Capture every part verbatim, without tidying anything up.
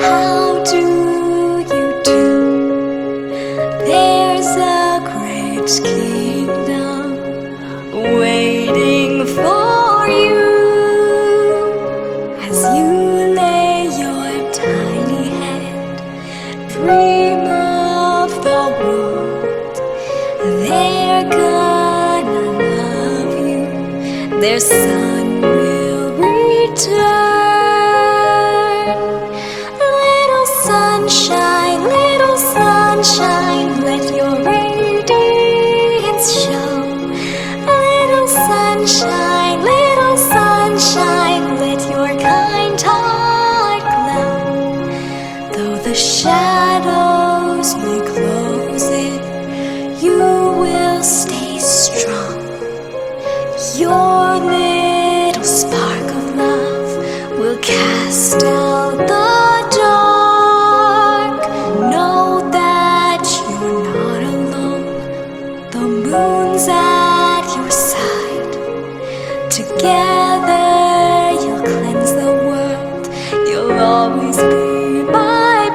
How do you do? There's a great kingdom waiting for you as you lay your tiny head. Dream of the world. They're gonna love you. Their sun will return. Little sunshine, little sunshine, let your radiance show. Little sunshine, little sunshine, let your kind heart glow. Though the shadows may close in, you will stay strong. Your little spark of love will cast out the dark. Know that you're not alone. The moon's at your side. Together you'll cleanse the world. You'll always be my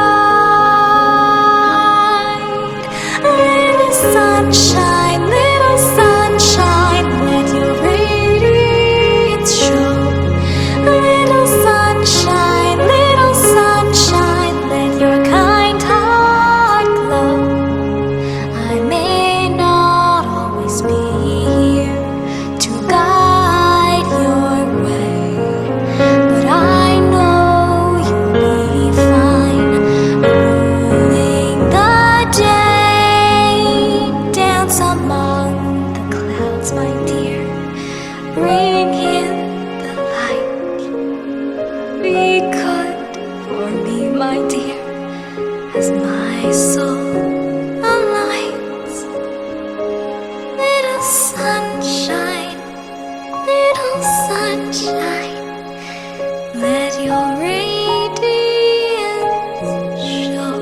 bride. Little sunshine, little sunshine, let your radiance show. Little sunshine, little sunshine, let your kind heart glow. I may not always be here to guide your way, but I know you'll be fine ruling the day. Dance among the clouds, my dear. Bring in the light. Be good for me, my dear, as my soul alights. Little sunshine, little sunshine, let your radiance show.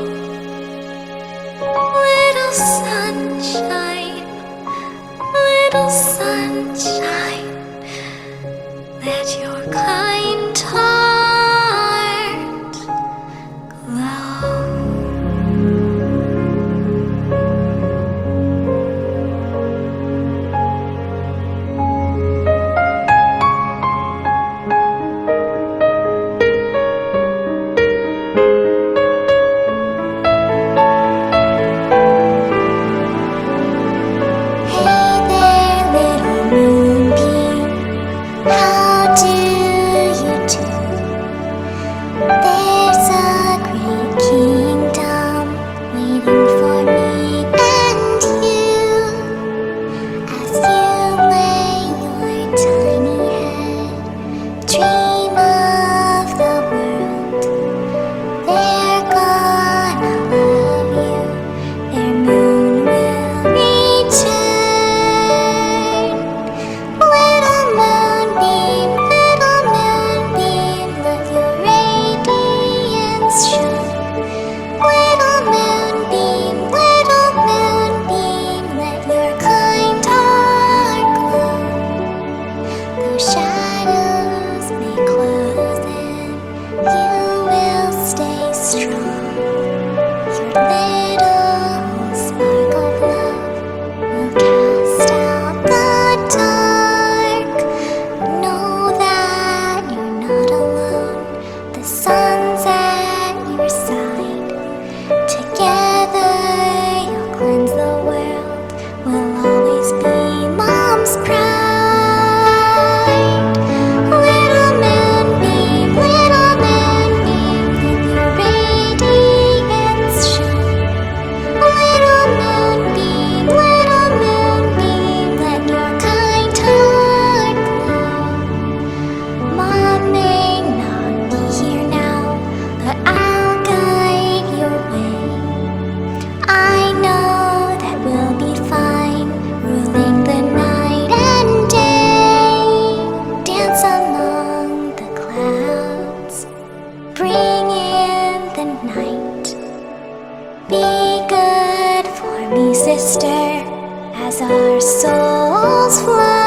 Little sunshine, little sunshine, let your kind heart glow. Hey there, little moonbeam, how do you do? There's a great kingdom waiting for me and you as you lay your tiny head. Dream of the world. They're gonna love you. Their moon will return. Little moonbeam, little moonbeam, let your radiance show. Little moonbeam, little moonbeam, let your kind heart glow. Though shadows may close in, you will stay strong. Your little spark of love will cast out the dark. Know that you're not alone. The sun's at your side. Together you'll cleanse the world. We'll always be mom's pride. Little moonbeam, little moonbeam, let your radiance show. Little moonbeam, little moonbeam, let your kind heart glow. Mom may not be here now, but I'll guide your way. I know that we'll be fine, ruling the night and day. Dance among the clouds, bring in the night. Be good for me, sister, as our souls fly.